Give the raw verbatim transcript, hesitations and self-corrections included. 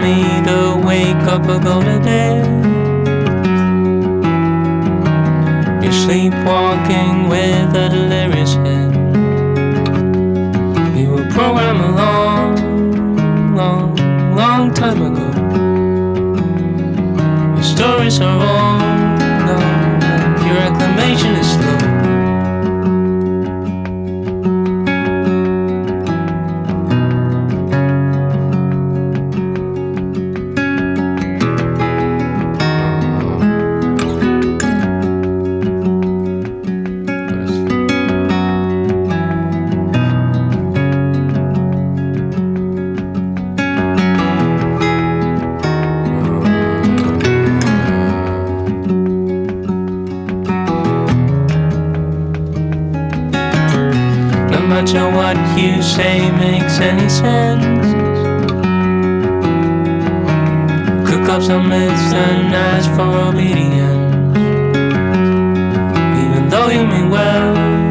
me to wake up or go to bed. You're sleepwalking with a delirious head. You were programmed a long, long, long time ago. Your stories are wrong, no, your acclamation is slow. Not much of what you say makes any sense. Cook up some myths and ask for obedience, even though you mean well.